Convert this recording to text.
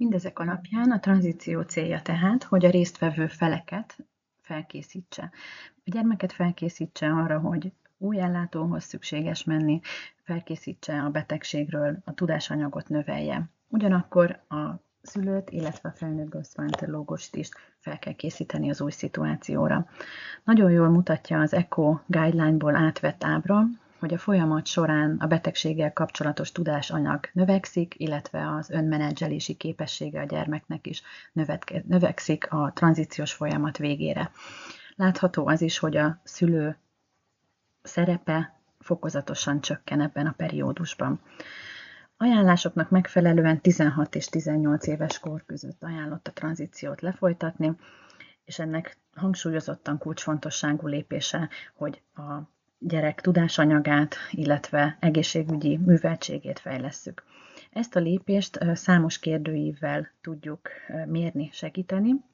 Mindezek alapján a tranzíció célja tehát, hogy a résztvevő feleket felkészítse. A gyermeket felkészítse arra, hogy új ellátóhoz szükséges menni, felkészítse a betegségről, a tudásanyagot növelje. Ugyanakkor a szülőt, illetve a felnőtt gastroenterológust is fel kell készíteni az új szituációra. Nagyon jól mutatja az ECO guideline-ból átvett ábra, hogy a folyamat során a betegséggel kapcsolatos tudásanyag növekszik, illetve az önmenedzselési képessége a gyermeknek is növekszik a tranzíciós folyamat végére. Látható az is, hogy a szülő szerepe fokozatosan csökken ebben a periódusban. Ajánlásoknak megfelelően 16 és 18 éves kor között ajánlott a tranzíciót lefolytatni, és ennek hangsúlyozottan kulcsfontosságú lépése, hogy a gyerek tudásanyagát, illetve egészségügyi műveltségét fejlesszük. Ezt a lépést számos kérdőívvel tudjuk mérni, segíteni.